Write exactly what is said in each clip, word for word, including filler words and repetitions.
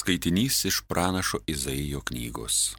Skaitinys iš pranašo Izaijo knygos.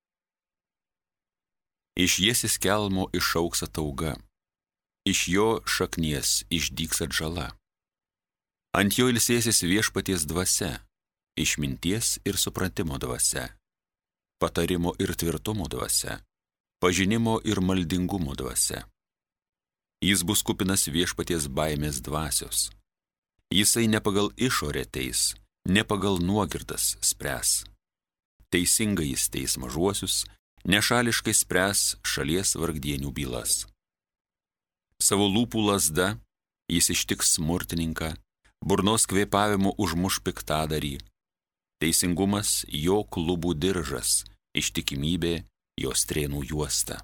Iš Jesės kelmo išaugs atauga, iš jo šaknies išdygs atžala. Ant jo ilsėsis viešpaties dvasia, išminties ir supratimo dvasia, patarimo ir tvirtumo dvasia, pažinimo ir maldingumo dvasia. Jis bus kupinas viešpaties baimės dvasios. Jisai ne pagal išorę teis, ne pagal nuogirdas spręs. Teisingai jis teis mažuosius, nešališkai spręs šalies vargdienių bylas. Savo lūpų lazda jis ištiks smurtininką, burnos kvėpavimu užmuš piktadarį. Teisingumas jo klubų diržas, ištikimybė jo strėnų juosta.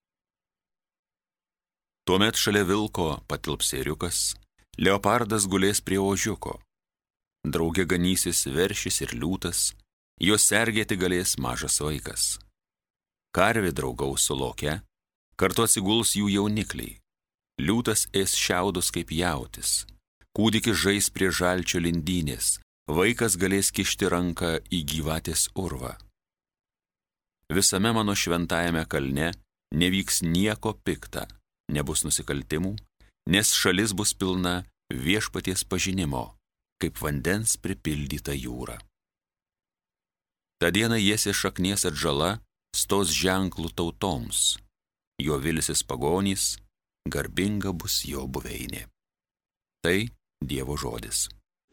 Tuomet šalia vilko patilps ėriukas, leopardas gulės prie ožiuko. Drauge ganysis veršis ir liūtas, jos sergėti galės mažas vaikas. Karvė draugaus su loke, kartu atsiguls jų jaunikliai. Liūtas ės šiaudus kaip jautis, kūdikis žais prie žalčio lindynės, vaikas galės kišti ranką į gyvatės urvą. Visame mano šventajame kalne nevyks nieko pikta, nebus nusikaltimų, nes šalis bus pilna viešpaties pažinimo, kaip vandens pripildyta jūra. Ta diena Jesės šaknies atžala stos ženklų tautoms, jo vilsis pagonys, garbinga bus jo buveinė. Tai Dievo žodis.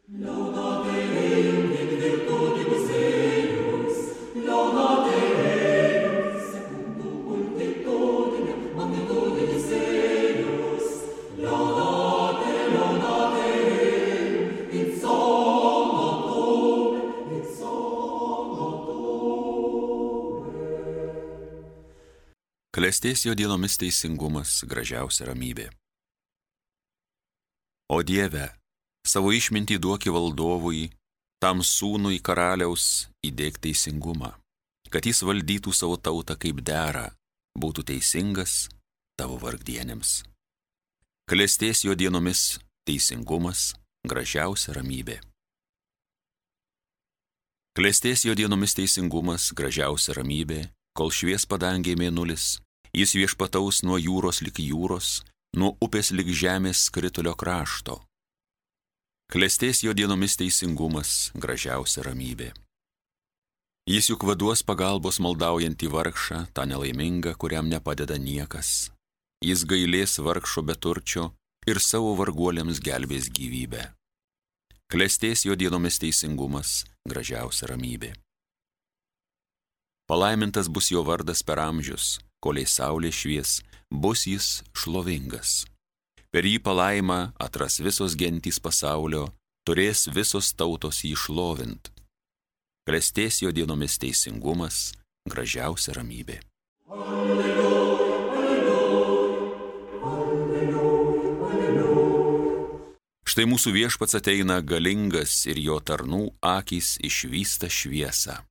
Klestės jo dienomis teisingumas, gražiausia ramybė. O Dieve, savo išmintį duoki valdovui, tam sūnui karaliaus įdėk teisingumą, kad jis valdytų savo tautą kaip dera, būtų teisingas tavo vargdienėms. Klestės jo dienomis teisingumas, gražiausia ramybė. Klestės jo dienomis teisingumas, gražiausia ramybė, kol švies padangė mėnulis, jis viešpataus nuo jūros lik jūros, nuo upės lik žemės skritulio krašto. Klestės jo dienomis teisingumas, gražiausia ramybė. Jis juk vaduos pagalbos maldaujantį vargšą, tą nelaimingą, kuriam nepadeda niekas. Jis gailės vargšo beturčio ir savo varguoliams gelbės gyvybę. Klestės jo dienomis teisingumas, gražiausia ramybė. Palaimintas bus jo vardas per amžius, koliai saulė švies, bus jis šlovingas. Per jį palaimą atras visos gentys pasaulio, turės visos tautos jį šlovint. Klestės jo dienomis teisingumas, gražiausia ramybė. Alleluja, alleluja, alleluja, alleluja. Štai mūsų viešpats ateina galingas ir jo tarnų akys išvysta šviesą.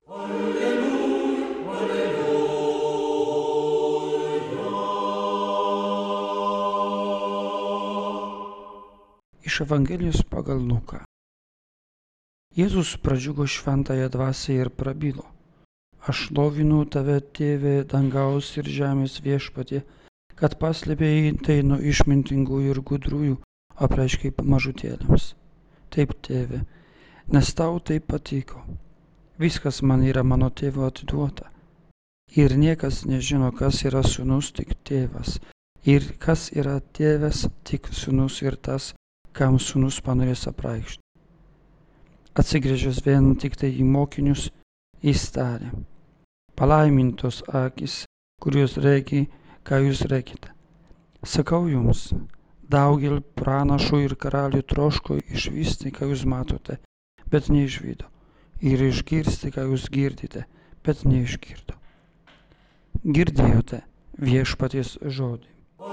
Iš Evangelijos pagal Luką. Jėzus pradžiugo šventąją dvasią ir prabilo: Aš šlovinu tave, Tėve, dangaus ir žemės viešpatie, kad paslėpei tai nuo išmintingų ir gudrųjų, apreiškei mažutėliams. Taip, Tėve, nes tau tai patiko. Viskas man yra mano tėvo atiduota. Ir niekas nežino, kas yra sūnus, tik tėvas. Ir kas yra tėvas, tik sūnus ir tas, kam sūnus panorės apreikšti. Atsigręžęs vien tik tai į mokinius, jis tarė: Palaimintos akys, kurios regi, ką jūs regite. Sakau jums, daugel pranašų ir karalių troško išvysti, ką jūs matote, bet neišvydo, ir išgirsti, ką jūs girdite, bet neišgirdo. Girdėjote viešpaties žodį.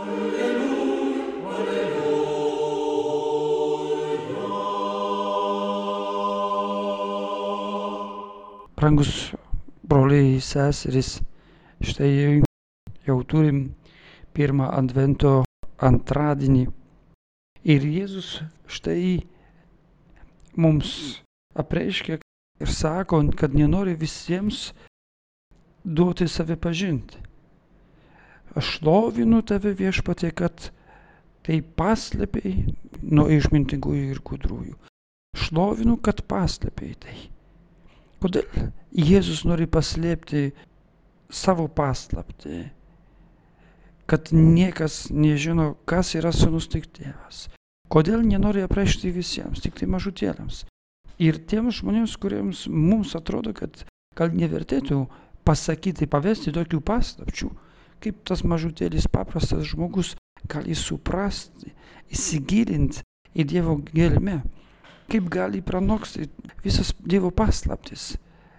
Brangus broliai seserys, štai jau turim pirmą advento antradienį. Ir Jėzus štai mums apreiškia, ir sako, kad nenori visiems duoti save pažinti. Aš šlovinu tave, Viešpatie, kad tai paslėpiai nuo išmintingųjų ir gudrųjų. Šlovinu, kad paslėpiai tai. Kodėl Jėzus nori paslėpti savo paslaptį? Kad niekas nežino, kas yra sūnus, tik tėvas. Kodėl nenori aprašyti visiems, tik tai mažutėliams? Ir tiems žmonėms, kuriems mums atrodo, kad gal nevertėtų pasakyti, pavesti tokių paslapčių, kaip tas mažutėlis paprastas žmogus gali suprasti, įsigilinti į Dievo gelmę, kaip gali pranokti visas Dievo paslaptis.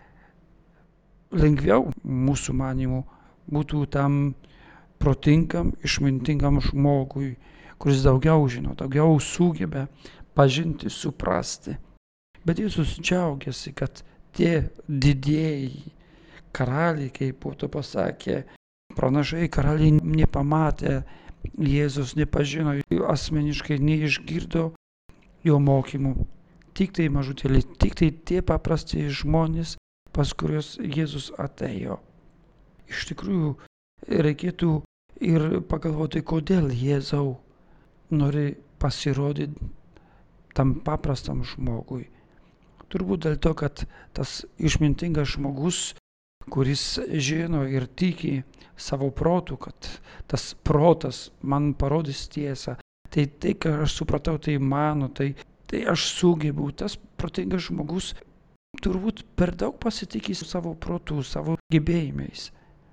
Lengviau, mūsų manimu, būtų tam protingam, išmintingam žmogui, kuris daugiau žino, daugiau sugeba pažinti, suprasti. Bet Jėzus džiaugiasi, kad tie didieji karaliai, kaip po to pasakė, pranašai karaliai nepamatė, Jėzus nepažino, asmeniškai neišgirdo jo mokymų. Tik tai mažutėliai, tik tai tie paprasti žmonės, pas kuriuos Jėzus atėjo. Iš tikrųjų, reikėtų ir pagalvoti, kodėl Jėzau nori pasirodyti tam paprastam žmogui. Turbūt dėl to, kad tas išmintingas žmogus, kuris žino ir tiki savo protu, kad tas protas man parodys tiesą, tai tai, ką aš supratau, tai mano, tai, tai aš sugebu. Tas protingas žmogus turbūt per daug pasitikė savo protu, savo gebėjimais.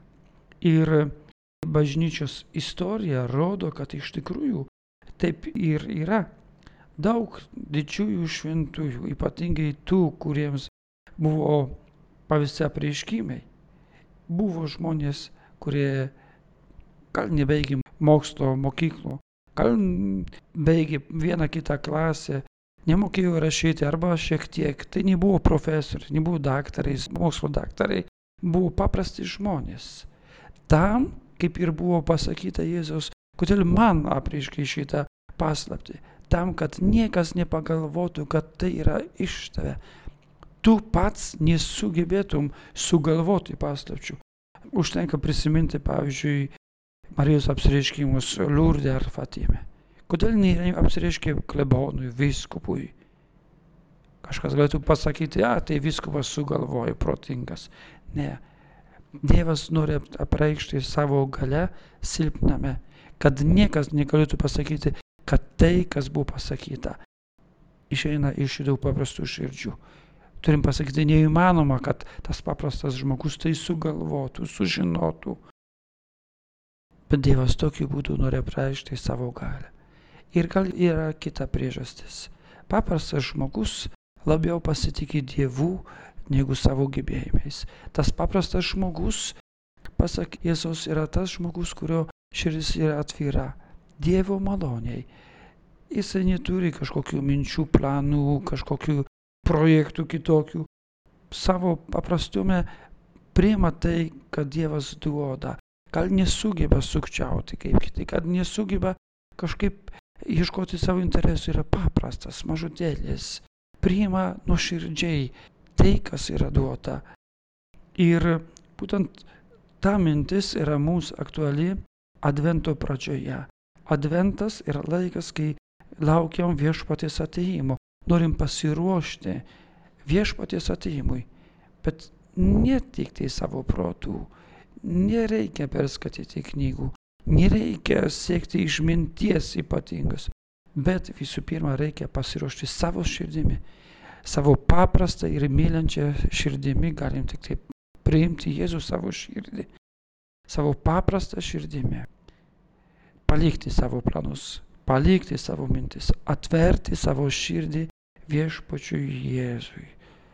Ir bažnyčios istorija rodo, kad iš tikrųjų taip ir yra. Daug didžiųjų šventųjų, ypatingai tų, kuriems buvo pavesti apreiškimai, buvo žmonės, kurie gal nebaigė mokslo mokyklų, gal baigė vieną kitą klasę, nemokėjo rašyti arba šiek tiek. Tai nebuvo profesoriai, nebuvo daktarai, mokslo daktarai, buvo paprasti žmonės. Tam, kaip ir buvo pasakyta Jėzaus, kodėl man apreiškė šitą paslaptį. Tam, kad niekas nepagalvotų, kad tai yra iš tave. Tu pats nesugebėtum sugalvoti paslapčių. Užtenka prisiminti, pavyzdžiui, Marijos apsireiškimus Lurde ar Fatime. Kodėl neapsireiškė klebonui, vyskupui? Kažkas galėtų pasakyti, a, tai vyskupas sugalvojo, protingas. Ne. Dievas nori apreikšti savo galią silpname, kad niekas negalėtų pasakyti, kad tai, kas buvo pasakyta, išeina iš šitų paprastų širdžių. Turim pasakyti, neįmanoma, kad tas paprastas žmogus tai sugalvotų, sužinotų. Bet Dievas tokiu būdu nori apreikšti savo galią. Ir gal yra kita priežastis. Paprastas žmogus labiau pasitikė Dievu negu savo gebėjimais. Tas paprastas žmogus, pasak Jėzaus, yra tas žmogus, kurio širdis yra atvira Dievo maloniai. Jisai neturi kažkokių minčių, planų, kažkokių projektų kitokių. Savo paprastume priima tai, kad Dievas duoda. Gal nesugeba sukčiauti kaip kiti, kad nesugeba kažkaip ieškoti savo interesų, yra paprastas, mažutėlis. Priima nuoširdžiai tai, kas yra duota. Ir būtent ta mintis yra mums aktuali Advento pradžioje. Adventas yra laikas, kai laukiam Viešpaties atėjimo. Norim pasiruošti Viešpaties atėjimui, bet ne tik tai savo protų. Nereikia perskaityti knygų, nereikia siekti išminties ypatingas, bet visų pirma reikia pasiruošti savo širdimi. Savo paprastą ir mylinčią širdimi galim tik taip priimti Jėzų savo širdį. Savo paprastą širdimi. Palikti savo planus, palikti savo mintis, atverti savo širdį Viešpačiui Jėzui.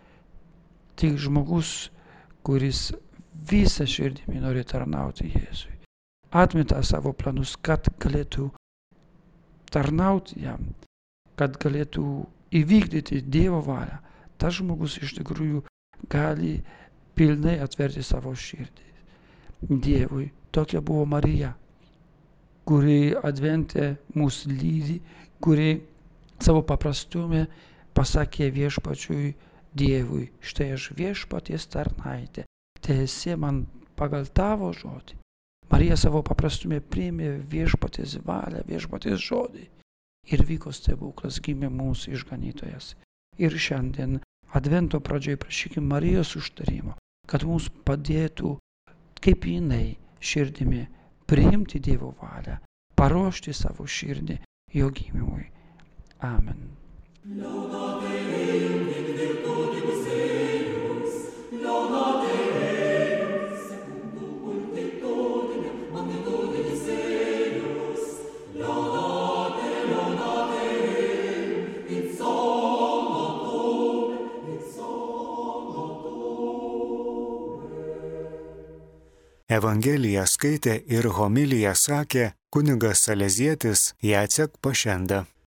Tik žmogus, kuris visą širdimi nori tarnauti Jėzui, atmeta savo planus, kad galėtų tarnauti jam, kad galėtų įvykdyti Dievo valią. Tas žmogus iš tikrųjų gali pilnai atverti savo širdį Dievui. Tokia buvo Marija, kuri Advente mus lydi, kuri savo paprastume pasakė Viešpačiui, Dievui, štai aš viešpaties tarnaitė, teesie man pagal tavo žodį. Marija savo paprastume priėmė viešpaties valią, viešpaties žodį. Ir vyko stebuklas, gimė mūsų išganytojas. Ir šiandien Advento pradžioje prašykime Marijos užtarimo, kad mums padėtų, kaip jinai, širdimi priimti Dievo valią, paruošti savo širdį jo gimimui. Amen. Evangeliją skaitė ir homiliją sakė kunigas salezietis Jacek Pašenda.